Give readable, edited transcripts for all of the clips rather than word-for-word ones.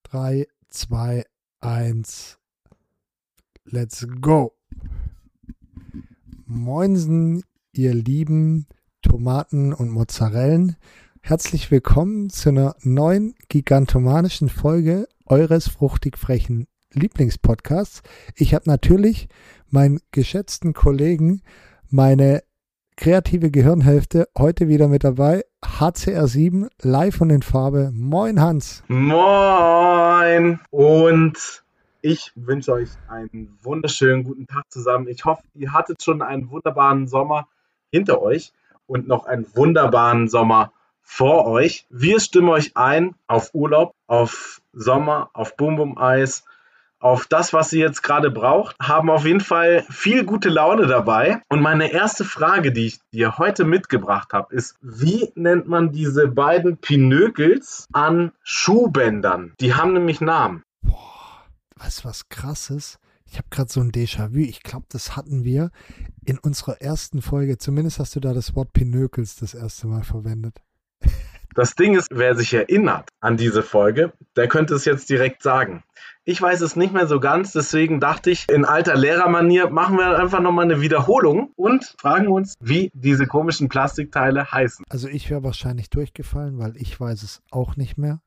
3, 2, 1, let's go. Moinsen, ihr lieben Tomaten und Mozzarellen. Herzlich willkommen zu einer neuen gigantomanischen Folge eures fruchtig frechen Lieblingspodcasts. Ich habe natürlich meinen geschätzten Kollegen, meine kreative Gehirnhälfte, heute wieder mit dabei. HCR7, live und in Farbe. Moin Hans. Moin. Und ich wünsche euch einen wunderschönen guten Tag zusammen. Ich hoffe, ihr hattet schon einen wunderbaren Sommer hinter euch und noch einen wunderbaren Sommer vor euch. Wir stimmen euch ein auf Urlaub, auf Sommer, auf Bum-Bum-Eis, auf das, was ihr jetzt gerade braucht, haben auf jeden Fall viel gute Laune dabei. Und meine erste Frage, die ich dir heute mitgebracht habe, ist, wie nennt man diese beiden Pinökels an Schuhbändern? Die haben nämlich Namen. Boah, weißt du was Krasses? Ich habe gerade so ein Déjà-vu. Ich glaube, das hatten wir in unserer ersten Folge. Zumindest hast du da das Wort Pinökels das erste Mal verwendet. Das Ding ist, wer sich erinnert an diese Folge, der könnte es jetzt direkt sagen. Ich weiß es nicht mehr so ganz, deswegen dachte ich, in alter Lehrermanier machen wir einfach nochmal eine Wiederholung und fragen uns, wie diese komischen Plastikteile heißen. Also ich wäre wahrscheinlich durchgefallen, weil ich weiß es auch nicht mehr.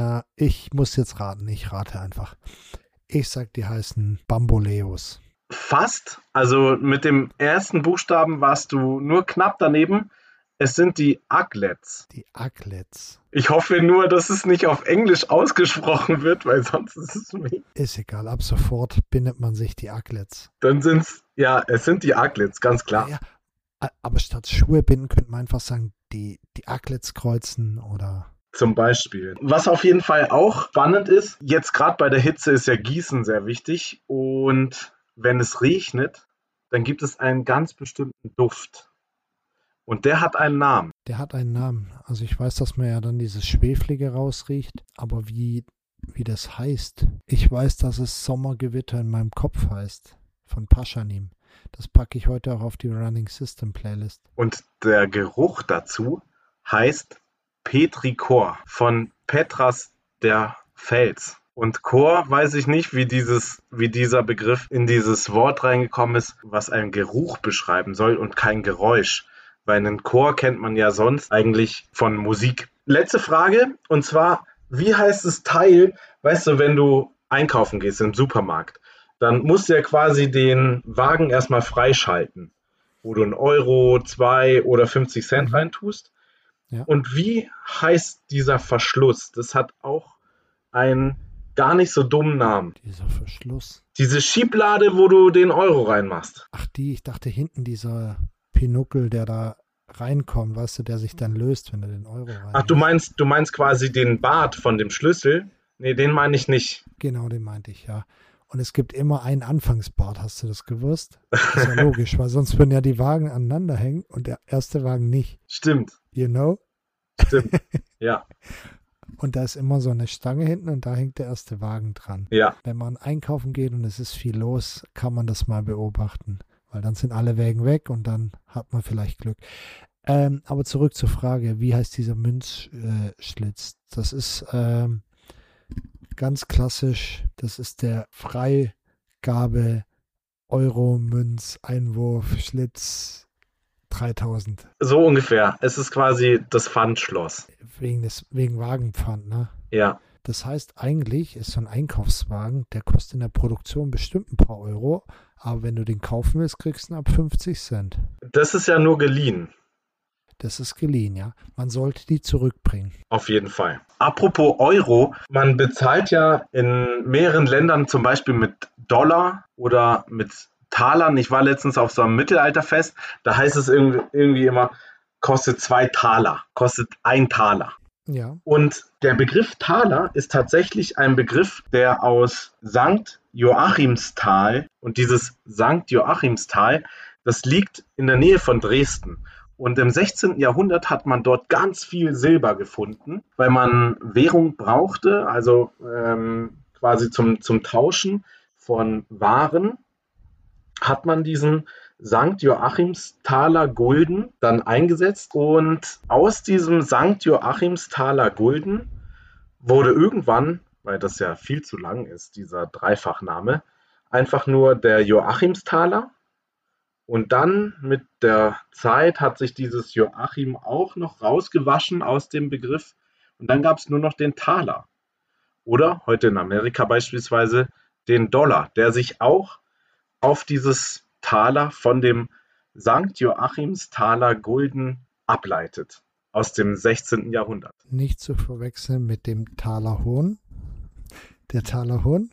Ich muss jetzt raten, ich rate einfach. Ich sag, die heißen Bamboleos. Fast, also mit dem ersten Buchstaben warst du nur knapp daneben. Es sind die Aglets. Die Aglets. Ich hoffe nur, dass es nicht auf Englisch ausgesprochen wird, weil sonst ist es mir. Ist egal, ab sofort bindet man sich die Aglets. Dann es sind die Aglets, ganz klar. Ja, aber statt Schuhe binden könnte man einfach sagen, die Aglets kreuzen oder... Zum Beispiel. Was auf jeden Fall auch spannend ist, jetzt gerade bei der Hitze ist ja Gießen sehr wichtig und wenn es regnet, dann gibt es einen ganz bestimmten Duft. Und der hat einen Namen. Der hat einen Namen. Also ich weiß, dass man ja dann dieses Schweflige rausriecht, aber wie das heißt. Ich weiß, dass es Sommergewitter in meinem Kopf heißt. Von Paschanim. Das packe ich heute auch auf die Running System Playlist. Und der Geruch dazu heißt Petrichor von Petras der Fels. Und Chor weiß ich nicht, wie dieser Begriff in dieses Wort reingekommen ist, was einen Geruch beschreiben soll und kein Geräusch. Weil einen Chor kennt man ja sonst eigentlich von Musik. Letzte Frage, und zwar, wie heißt das Teil, weißt du, wenn du einkaufen gehst im Supermarkt, dann musst du ja quasi den Wagen erstmal freischalten, wo du 1 Euro, 2 oder 50 Cent reintust. Ja. Und wie heißt dieser Verschluss? Das hat auch einen gar nicht so dummen Namen. Dieser Verschluss? Diese Schieblade, wo du den Euro reinmachst. Ach, ich dachte hinten dieser Pinökel, der da reinkommt, weißt du, der sich dann löst, wenn du den Euro rein. Ach, du meinst quasi den Bart von dem Schlüssel? Nee, den meine ich nicht. Genau, den meinte ich, ja. Und es gibt immer einen Anfangsbart, hast du das gewusst? Das ist ja logisch, weil sonst würden ja die Wagen aneinander hängen und der erste Wagen nicht. Stimmt. You know? Stimmt, ja. Und da ist immer so eine Stange hinten und da hängt der erste Wagen dran. Ja. Wenn man einkaufen geht und es ist viel los, kann man das mal beobachten. Weil dann sind alle Wägen weg und dann hat man vielleicht Glück. Aber zurück zur Frage, wie heißt dieser Münzschlitz? Das ist ganz klassisch, das ist der Freigabe Euro-Münz-Einwurf-Schlitz 3000. So ungefähr. Es ist quasi das Pfandschloss. Wegen Wagenpfand, ne? Ja. Das heißt, eigentlich ist so ein Einkaufswagen, der kostet in der Produktion bestimmt ein paar Euro, aber wenn du den kaufen willst, kriegst du ihn ab 50 Cent. Das ist ja nur geliehen. Das ist geliehen, ja. Man sollte die zurückbringen. Auf jeden Fall. Apropos Euro, man bezahlt ja in mehreren Ländern zum Beispiel mit Dollar oder mit Talern. Ich war letztens auf so einem Mittelalterfest, da heißt es irgendwie immer, kostet 2 Taler, kostet 1 Taler. Ja. Und der Begriff Taler ist tatsächlich ein Begriff, der aus St. Joachimsthal, und dieses St. Joachimsthal, das liegt in der Nähe von Dresden. Und im 16. Jahrhundert hat man dort ganz viel Silber gefunden, weil man Währung brauchte, also quasi zum Tauschen von Waren, hat man diesen St. Joachimsthaler Gulden dann eingesetzt. Und aus diesem St. Joachimsthaler Gulden wurde irgendwann weil das ja viel zu lang ist, dieser Dreifachname, einfach nur der Joachimsthaler. Und dann mit der Zeit hat sich dieses Joachim auch noch rausgewaschen aus dem Begriff. Und dann gab es nur noch den Taler. Oder heute in Amerika beispielsweise den Dollar, der sich auch auf dieses Taler von dem Sankt Joachimsthaler Gulden ableitet aus dem 16. Jahrhundert. Nicht zu verwechseln mit dem Thaler Hohn. Der Thaler Hohn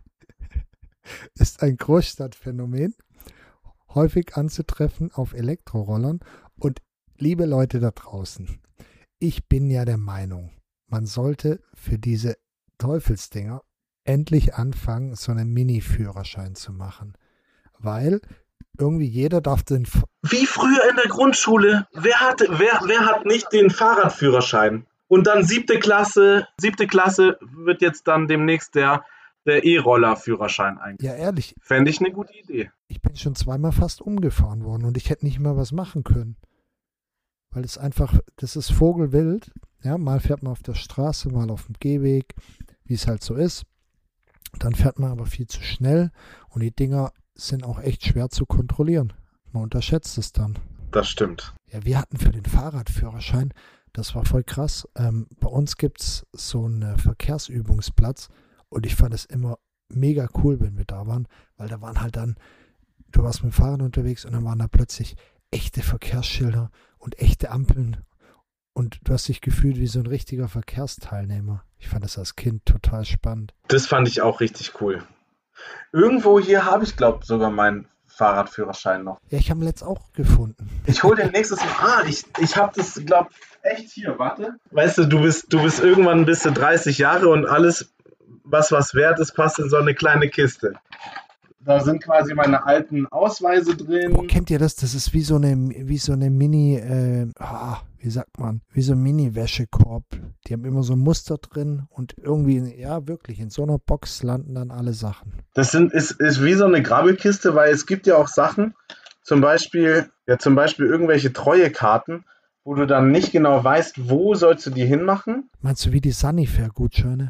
ist ein Großstadtphänomen, häufig anzutreffen auf Elektrorollern. Und liebe Leute da draußen, ich bin ja der Meinung, man sollte für diese Teufelsdinger endlich anfangen, so einen Mini-Führerschein zu machen. Weil irgendwie jeder darf den... Wie früher in der Grundschule. Wer hat nicht den Fahrradführerschein? Und dann siebte Klasse wird jetzt dann demnächst der E-Roller-Führerschein eingeführt. Ja, ehrlich. Fände ich eine gute Idee. Ich bin schon zweimal fast umgefahren worden und ich hätte nicht mal was machen können. Weil es einfach, das ist vogelwild. Ja, mal fährt man auf der Straße, mal auf dem Gehweg, wie es halt so ist. Dann fährt man aber viel zu schnell und die Dinger sind auch echt schwer zu kontrollieren. Man unterschätzt es dann. Das stimmt. Ja, wir hatten für den Fahrradführerschein, das war voll krass. Bei uns gibt es so einen Verkehrsübungsplatz und ich fand es immer mega cool, wenn wir da waren, weil da waren halt dann, du warst mit dem Fahrrad unterwegs und dann waren da plötzlich echte Verkehrsschilder und echte Ampeln und du hast dich gefühlt wie so ein richtiger Verkehrsteilnehmer. Ich fand das als Kind total spannend. Das fand ich auch richtig cool. Irgendwo hier habe ich, glaube ich, sogar meinen Fahrradführerschein noch. Ja, ich habe ihn letzt auch gefunden. Ich hole den nächstes Mal. Ich habe das, glaube ich, echt hier. Warte. Weißt du bist irgendwann bist du 30 Jahre und alles, was wert ist, passt in so eine kleine Kiste. Da sind quasi meine alten Ausweise drin. Oh, kennt ihr das? Das ist wie so eine Mini, wie sagt man, wie so ein Mini-Wäschekorb. Die haben immer so ein Muster drin und irgendwie, ja wirklich, in so einer Box landen dann alle Sachen. Das ist wie so eine Grabbelkiste, weil es gibt ja auch Sachen, zum Beispiel irgendwelche Treuekarten, wo du dann nicht genau weißt, wo sollst du die hinmachen. Meinst du wie die Sunnyfair-Gutscheine?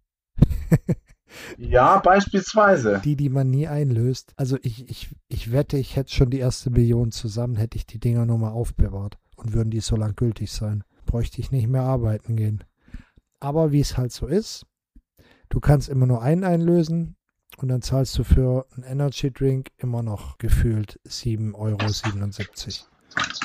Ja, beispielsweise. Die man nie einlöst. Also ich wette, ich hätte schon die erste Million zusammen, hätte ich die Dinger nur mal aufbewahrt und würden die so lang gültig sein. Bräuchte ich nicht mehr arbeiten gehen. Aber wie es halt so ist, du kannst immer nur einen einlösen und dann zahlst du für einen Energy Drink immer noch gefühlt 7,77 €.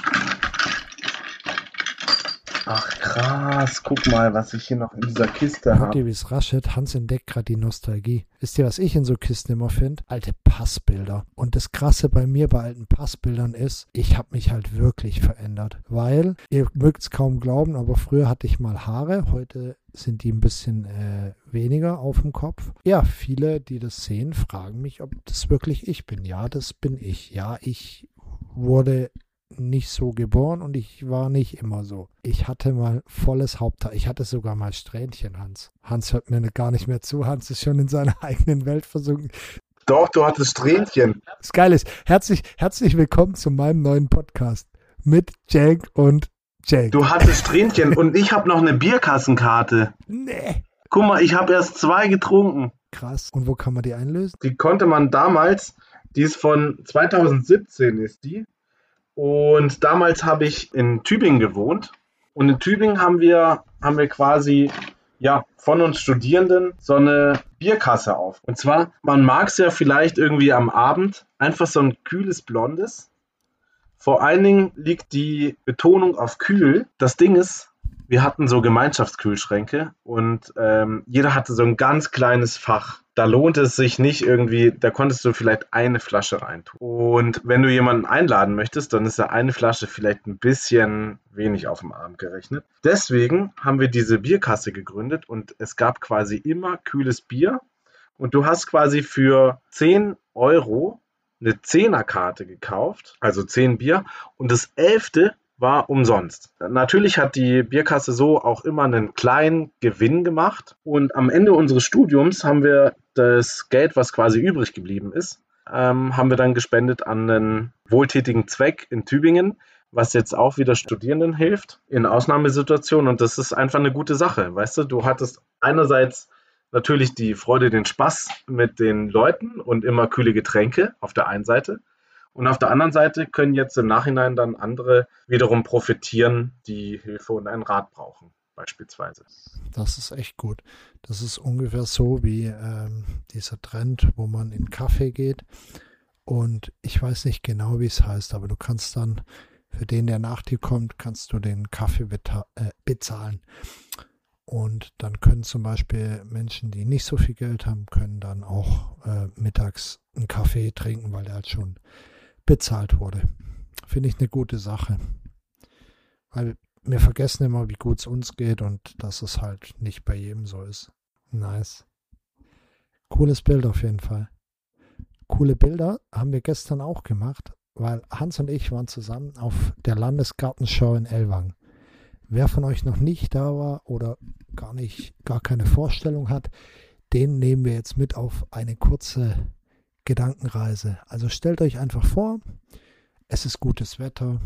Ach krass, guck mal, was ich hier noch in dieser Kiste Hört habe. ihr, wie es raschelt? Hans entdeckt gerade die Nostalgie. Wisst ihr, was ich in so Kisten immer finde? Alte Passbilder. Und das Krasse bei mir bei alten Passbildern ist, ich habe mich halt wirklich verändert. Weil, ihr mögt es kaum glauben, aber früher hatte ich mal Haare, heute sind die ein bisschen weniger auf dem Kopf. Ja, viele, die das sehen, fragen mich, ob das wirklich ich bin. Ja, das bin ich. Ja, ich wurde nicht so geboren und ich war nicht immer so. Ich hatte mal volles Haupthaar. Ich hatte sogar mal Strähnchen, Hans. Hans hört mir gar nicht mehr zu. Hans ist schon in seiner eigenen Welt versunken. Doch, du hattest Strähnchen. Das Geile ist, herzlich willkommen zu meinem neuen Podcast mit Cenk und Cenk. Du hattest Strähnchen und ich habe noch eine Bierkassenkarte. Nee. Guck mal, ich habe erst 2 getrunken. Krass. Und wo kann man die einlösen? Die konnte man damals, die ist von 2017 ist die. Und damals habe ich in Tübingen gewohnt. Und in Tübingen haben wir quasi von uns Studierenden so eine Bierkasse auf. Und zwar, man mag es ja vielleicht irgendwie am Abend, einfach so ein kühles Blondes. Vor allen Dingen liegt die Betonung auf kühl. Das Ding ist, wir hatten so Gemeinschaftskühlschränke und jeder hatte so ein ganz kleines Fach. Da lohnt es sich nicht irgendwie, da konntest du vielleicht eine Flasche reintun. Und wenn du jemanden einladen möchtest, dann ist ja eine Flasche vielleicht ein bisschen wenig auf dem Abend gerechnet. Deswegen haben wir diese Bierkasse gegründet und es gab quasi immer kühles Bier. Und du hast quasi für 10 € eine 10er-Karte gekauft, also 10 Bier. Und das 11. war umsonst. Natürlich hat die Bierkasse so auch immer einen kleinen Gewinn gemacht und am Ende unseres Studiums haben wir das Geld, was quasi übrig geblieben ist, haben wir dann gespendet an einen wohltätigen Zweck in Tübingen, was jetzt auch wieder Studierenden hilft in Ausnahmesituationen und das ist einfach eine gute Sache, weißt du, du hattest einerseits natürlich die Freude, den Spaß mit den Leuten und immer kühle Getränke auf der einen Seite. Und auf der anderen Seite können jetzt im Nachhinein dann andere wiederum profitieren, die Hilfe und einen Rat brauchen, beispielsweise. Das ist echt gut. Das ist ungefähr so wie dieser Trend, wo man in einen Café geht und ich weiß nicht genau, wie es heißt, aber du kannst dann für den, der nach dir kommt, kannst du den Kaffee bezahlen. Und dann können zum Beispiel Menschen, die nicht so viel Geld haben, können dann auch mittags einen Kaffee trinken, weil der halt schon bezahlt wurde. Finde ich eine gute Sache. Weil wir vergessen immer, wie gut es uns geht und dass es halt nicht bei jedem so ist. Nice. Cooles Bild auf jeden Fall. Coole Bilder haben wir gestern auch gemacht, weil Hans und ich waren zusammen auf der Landesgartenschau in Ellwangen. Wer von euch noch nicht da war oder gar keine Vorstellung hat, den nehmen wir jetzt mit auf eine kurze Gedankenreise. Also stellt euch einfach vor, es ist gutes Wetter,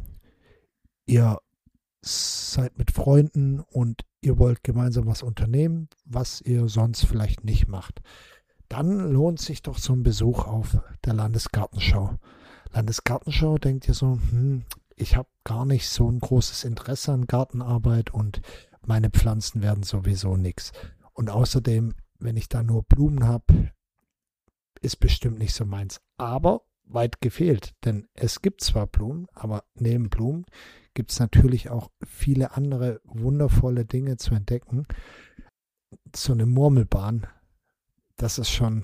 ihr seid mit Freunden und ihr wollt gemeinsam was unternehmen, was ihr sonst vielleicht nicht macht. Dann lohnt sich doch so ein Besuch auf der Landesgartenschau. Landesgartenschau, denkt ihr so, ich habe gar nicht so ein großes Interesse an Gartenarbeit und meine Pflanzen werden sowieso nichts. Und außerdem, wenn ich da nur Blumen habe, ist bestimmt nicht so meins. Aber weit gefehlt, denn es gibt zwar Blumen, aber neben Blumen gibt es natürlich auch viele andere wundervolle Dinge zu entdecken. So eine Murmelbahn, das ist schon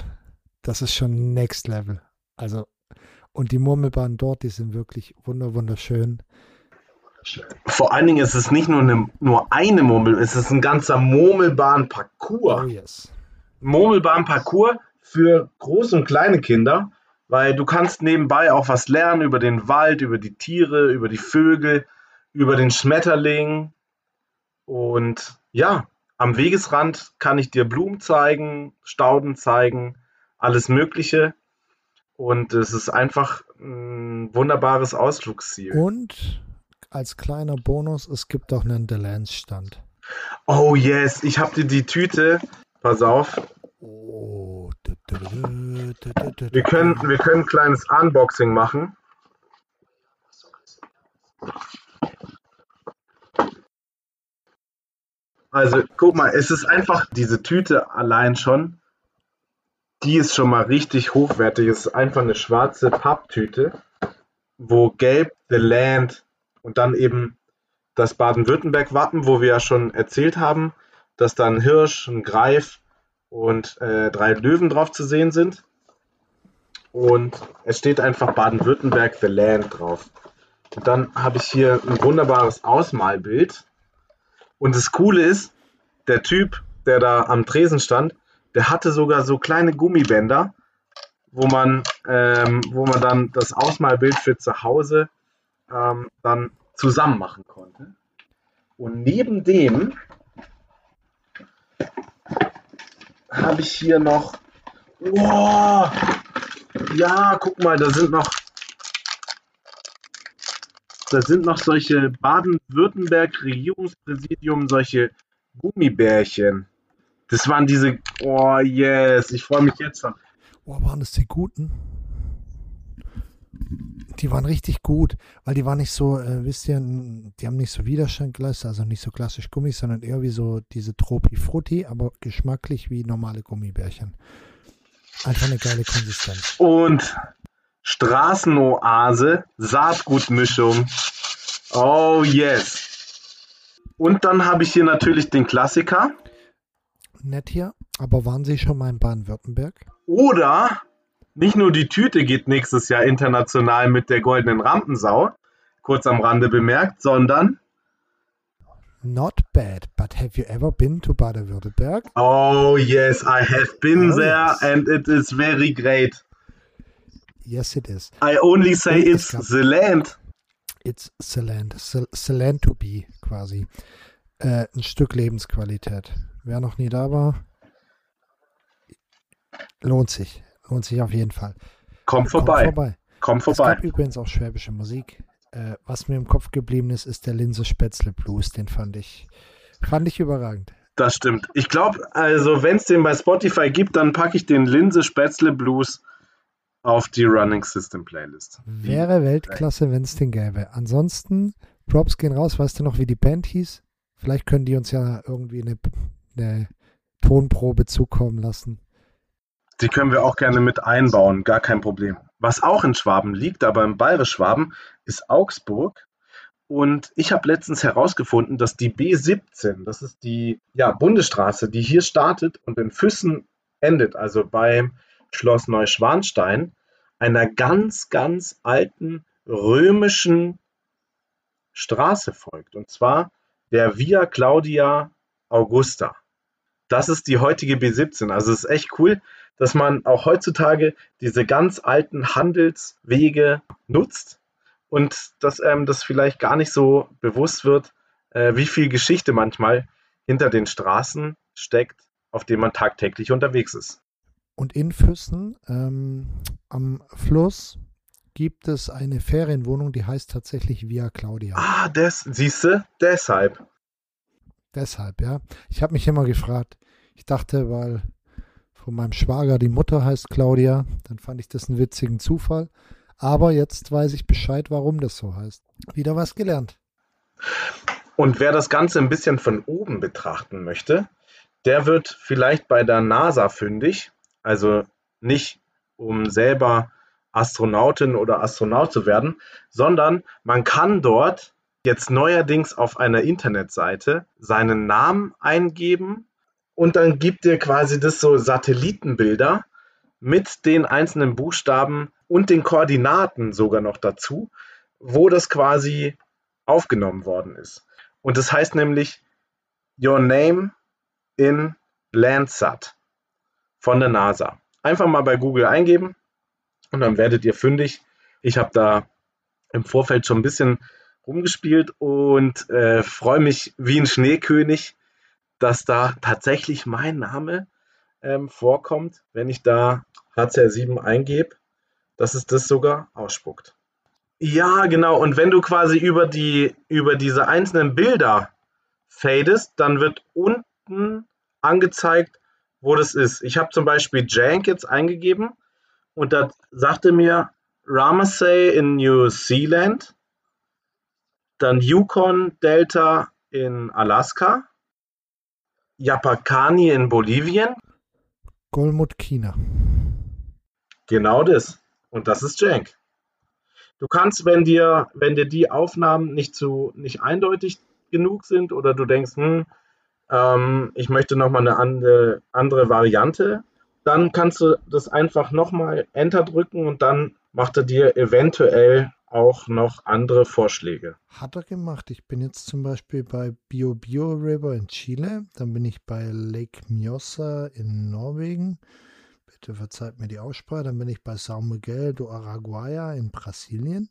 Next Level. Also, und die Murmelbahnen dort, die sind wirklich wunderschön. Vor allen Dingen ist es nicht nur eine Murmel, es ist ein ganzer Murmelbahn-Parcours. Oh yes. Murmelbahn-Parcours für große und kleine Kinder, weil du kannst nebenbei auch was lernen über den Wald, über die Tiere, über die Vögel, über den Schmetterling. Und ja, am Wegesrand kann ich dir Blumen zeigen, Stauden zeigen, alles Mögliche. Und es ist einfach ein wunderbares Ausflugsziel. Und als kleiner Bonus, es gibt auch einen Delenz-Stand. Oh yes, ich habe dir die Tüte, pass auf. Oh. Wir können ein kleines Unboxing machen. Also guck mal, es ist einfach diese Tüte allein schon. Die ist schon mal richtig hochwertig. Es ist einfach eine schwarze Papptüte, wo gelb The Land und dann eben das Baden-Württemberg-Wappen, wo wir ja schon erzählt haben, dass da ein Hirsch, ein Greif und 3 Löwen drauf zu sehen sind. Und es steht einfach Baden-Württemberg The Land drauf. Und dann habe ich hier ein wunderbares Ausmalbild. Und das Coole ist, der Typ, der da am Tresen stand, der hatte sogar so kleine Gummibänder, wo man dann das Ausmalbild für zu Hause dann zusammen machen konnte. Und neben dem habe ich hier noch, wow, ja, guck mal, da sind noch solche Baden-Württemberg-Regierungspräsidium, solche Gummibärchen. Das waren diese, oh yes, ich freue mich jetzt schon. Oh, waren das die guten? Die waren richtig gut, weil die waren nicht so, wisst ihr, die haben nicht so Widerstand geleistet, also nicht so klassisch Gummi, sondern eher wie so diese Tropi-Frutti, aber geschmacklich wie normale Gummibärchen. Einfach eine geile Konsistenz. Und Straßenoase, Saatgutmischung. Oh yes. Und dann habe ich hier natürlich den Klassiker. Nett hier, aber waren Sie schon mal in Baden-Württemberg? Oder nicht nur die Tüte geht nächstes Jahr international mit der goldenen Rampensau, kurz am Rande bemerkt, sondern Not bad, but have you ever been to Baden-Württemberg? oh yes, I have been there and it is very great. Yes, it is. I only say it's the land. It's the land. The land to be, quasi. Ein Stück Lebensqualität. Wer noch nie da war, lohnt sich. Lohnt sich auf jeden Fall. Komm vorbei. Es gab übrigens auch schwäbische Musik. Was mir im Kopf geblieben ist, ist der Linse Spätzle Blues. Den fand ich überragend. Das stimmt. Ich glaube, also wenn es den bei Spotify gibt, dann packe ich den Linse Spätzle Blues auf die Running System Playlist. Wäre Weltklasse, wenn es den gäbe. Ansonsten, Props gehen raus. Weißt du noch, wie die Band hieß? Vielleicht können die uns ja irgendwie eine Tonprobe zukommen lassen. Die können wir auch gerne mit einbauen, gar kein Problem. Was auch in Schwaben liegt, aber im Bayerisch-Schwaben, ist Augsburg. Und ich habe letztens herausgefunden, dass die B17, das ist die Bundesstraße, die hier startet und in Füssen endet, also beim Schloss Neuschwanstein, einer ganz, ganz alten römischen Straße folgt. Und zwar der Via Claudia Augusta. Das ist die heutige B17. Also es ist echt cool, dass man auch heutzutage diese ganz alten Handelswege nutzt und dass das vielleicht gar nicht so bewusst wird, wie viel Geschichte manchmal hinter den Straßen steckt, auf denen man tagtäglich unterwegs ist. Und in Füssen am Fluss gibt es eine Ferienwohnung, die heißt tatsächlich Via Claudia. Ah, siehste, deshalb. Deshalb, ja. Ich habe mich immer gefragt, ich dachte, weil von meinem Schwager die Mutter heißt Claudia, dann fand ich das einen witzigen Zufall. Aber jetzt weiß ich Bescheid, warum das so heißt. Wieder was gelernt. Und wer das Ganze ein bisschen von oben betrachten möchte, der wird vielleicht bei der NASA fündig. Also nicht, um selber Astronautin oder Astronaut zu werden, sondern man kann dort jetzt neuerdings auf einer Internetseite seinen Namen eingeben und dann gibt dir quasi das so Satellitenbilder mit den einzelnen Buchstaben und den Koordinaten sogar noch dazu, wo das quasi aufgenommen worden ist. Und das heißt nämlich Your Name in Landsat von der NASA. Einfach mal bei Google eingeben und dann werdet ihr fündig. Ich habe da im Vorfeld schon ein bisschen rumgespielt und freue mich wie ein Schneekönig, dass da tatsächlich mein Name vorkommt, wenn ich da HCR7 eingebe, dass es das sogar ausspuckt. Ja, genau. Und wenn du quasi über diese einzelnen Bilder fadest, dann wird unten angezeigt, wo das ist. Ich habe zum Beispiel Jank jetzt eingegeben und da sagte mir Ramsey in New Zealand, dann Yukon Delta in Alaska, Yapacani in Bolivien. Golmud, China. Genau das. Und das ist Jank. Du kannst, wenn dir die Aufnahmen nicht eindeutig genug sind oder du denkst, ich möchte nochmal eine andere Variante, dann kannst du das einfach nochmal Enter drücken und dann macht er dir eventuell auch noch andere Vorschläge. Hat er gemacht. Ich bin jetzt zum Beispiel bei Biobío River in Chile, dann bin ich bei Lake Mjosa in Norwegen. Bitte verzeiht mir die Aussprache. Dann bin ich bei São Miguel do Araguaia in Brasilien.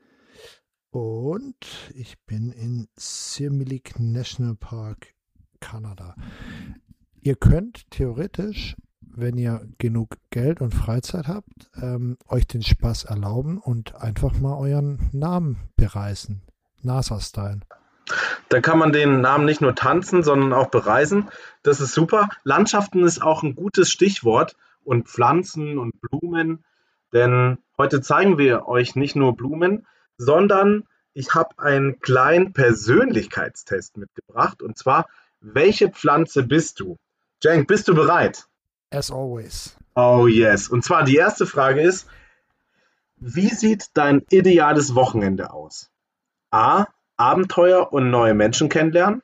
Und ich bin in Sirmilik National Park, Kanada. Ihr könnt theoretisch, wenn ihr genug Geld und Freizeit habt, euch den Spaß erlauben und einfach mal euren Namen bereisen. NASA-Style. Da kann man den Namen nicht nur tanzen, sondern auch bereisen. Das ist super. Landschaften ist auch ein gutes Stichwort und Pflanzen und Blumen, denn heute zeigen wir euch nicht nur Blumen, sondern ich habe einen kleinen Persönlichkeitstest mitgebracht und zwar, welche Pflanze bist du? Cenk, bist du bereit? As always. Oh yes. Und zwar die erste Frage ist, wie sieht dein ideales Wochenende aus? A. Abenteuer und neue Menschen kennenlernen.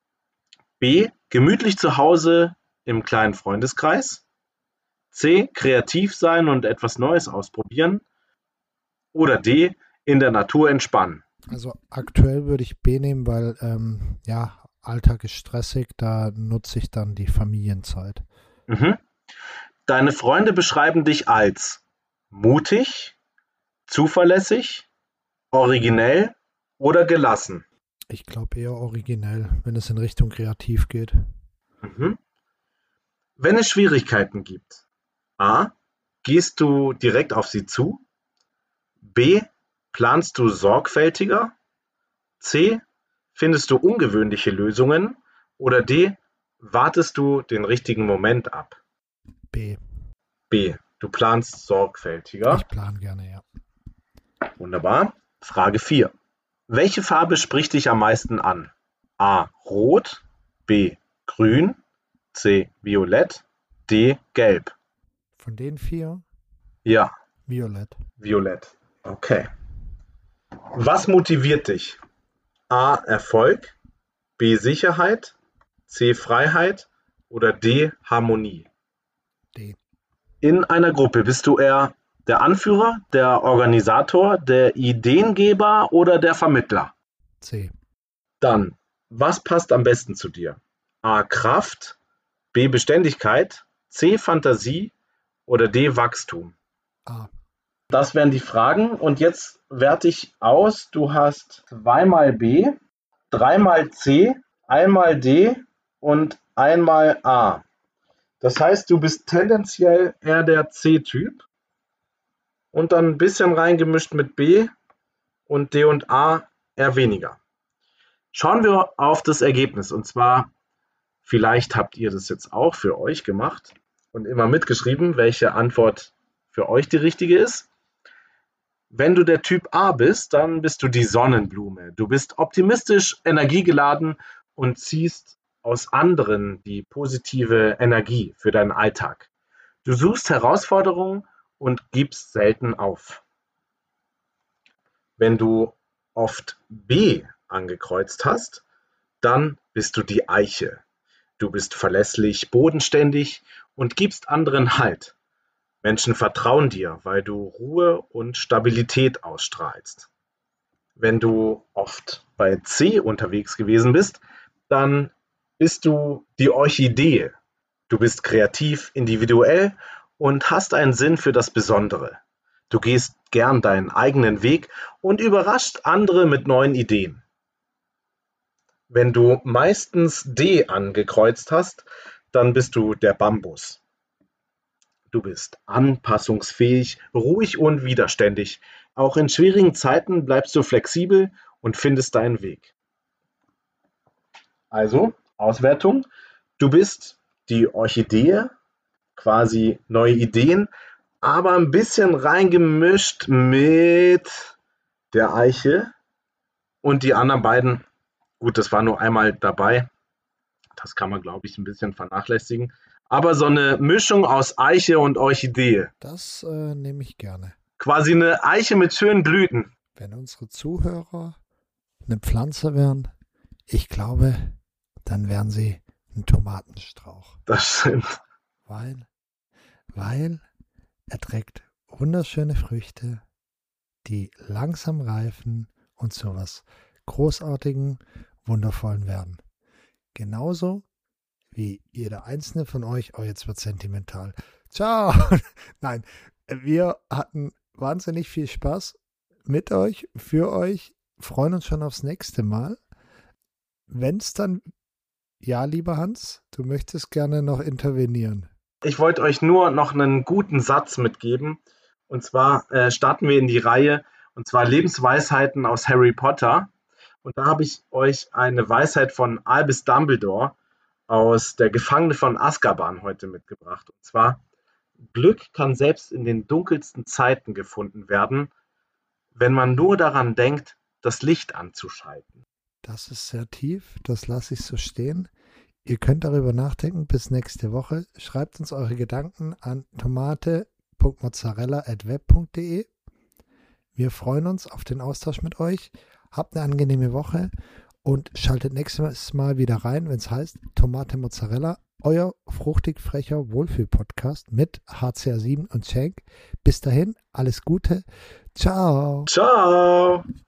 B. Gemütlich zu Hause im kleinen Freundeskreis. C. Kreativ sein und etwas Neues ausprobieren. Oder D. In der Natur entspannen. Also aktuell würde ich B nehmen, weil Alltag ist stressig, da nutze ich dann die Familienzeit. Mhm. Deine Freunde beschreiben dich als mutig, zuverlässig, originell oder gelassen. Ich glaube eher originell, wenn es in Richtung kreativ geht. Mhm. Wenn es Schwierigkeiten gibt, A. Gehst du direkt auf sie zu? B. Planst du sorgfältiger? C. Findest du ungewöhnliche Lösungen? Oder D. Wartest du den richtigen Moment ab? B. B. Du planst sorgfältiger. Ich plane gerne, ja. Wunderbar. Frage 4. Welche Farbe spricht dich am meisten an? A. Rot, B. Grün, C. Violett, D. Gelb. Von den 4 Ja, Violett. Violett. Okay. Was motiviert dich? A. Erfolg, B. Sicherheit, C. Freiheit oder D. Harmonie. D. In einer Gruppe bist du eher der Anführer, der Organisator, der Ideengeber oder der Vermittler? C. Dann, was passt am besten zu dir? A. Kraft, B. Beständigkeit, C. Fantasie oder D. Wachstum? A. Das wären die Fragen und jetzt werte ich aus. Du hast 2 mal B, 3 mal C, einmal D und einmal A. Das heißt, du bist tendenziell eher der C-Typ und dann ein bisschen reingemischt mit B und D und A eher weniger. Schauen wir auf das Ergebnis und zwar, vielleicht habt ihr das jetzt auch für euch gemacht und immer mitgeschrieben, welche Antwort für euch die richtige ist. Wenn du der Typ A bist, dann bist du die Sonnenblume. Du bist optimistisch, energiegeladen und ziehst aus anderen die positive Energie für deinen Alltag. Du suchst Herausforderungen und gibst selten auf. Wenn du oft B angekreuzt hast, dann bist du die Eiche. Du bist verlässlich, bodenständig und gibst anderen Halt. Menschen vertrauen dir, weil du Ruhe und Stabilität ausstrahlst. Wenn du oft bei C unterwegs gewesen bist, dann bist du die Orchidee. Du bist kreativ, individuell und hast einen Sinn für das Besondere. Du gehst gern deinen eigenen Weg und überraschst andere mit neuen Ideen. Wenn du meistens D angekreuzt hast, dann bist du der Bambus. Du bist anpassungsfähig, ruhig und widerständig. Auch in schwierigen Zeiten bleibst du flexibel und findest deinen Weg. Also, Auswertung. Du bist die Orchidee, quasi neue Ideen, aber ein bisschen reingemischt mit der Eiche. Und die anderen beiden, gut, das war nur einmal dabei. Das kann man, glaube ich, ein bisschen vernachlässigen. Aber so eine Mischung aus Eiche und Orchidee. Das nehme ich gerne. Quasi eine Eiche mit schönen Blüten. Wenn unsere Zuhörer eine Pflanze wären, ich glaube, dann wären sie ein Tomatenstrauch. Das stimmt. Weil er trägt wunderschöne Früchte, die langsam reifen und zu was Großartigen, Wundervollen werden. Genauso wie jeder einzelne von euch. Oh, jetzt wird sentimental. Ciao! Nein, wir hatten wahnsinnig viel Spaß mit euch, für euch, freuen uns schon aufs nächste Mal. Wenn es dann, ja, lieber Hans, du möchtest gerne noch intervenieren. Ich wollte euch nur noch einen guten Satz mitgeben. Und zwar starten wir in die Reihe, und zwar Lebensweisheiten aus Harry Potter. Und da habe ich euch eine Weisheit von Albus Dumbledore aus Der Gefangene von Azkaban heute mitgebracht. Und zwar, Glück kann selbst in den dunkelsten Zeiten gefunden werden, wenn man nur daran denkt, das Licht anzuschalten. Das ist sehr tief, das lasse ich so stehen. Ihr könnt darüber nachdenken bis nächste Woche. Schreibt uns eure Gedanken an tomate.mozzarella@web.de. Wir freuen uns auf den Austausch mit euch. Habt eine angenehme Woche und schaltet nächstes Mal wieder rein, wenn es heißt Tomate Mozzarella, euer fruchtig frecher Wohlfühl-Podcast mit HCR7 und Schenk. Bis dahin, alles Gute. Ciao. Ciao.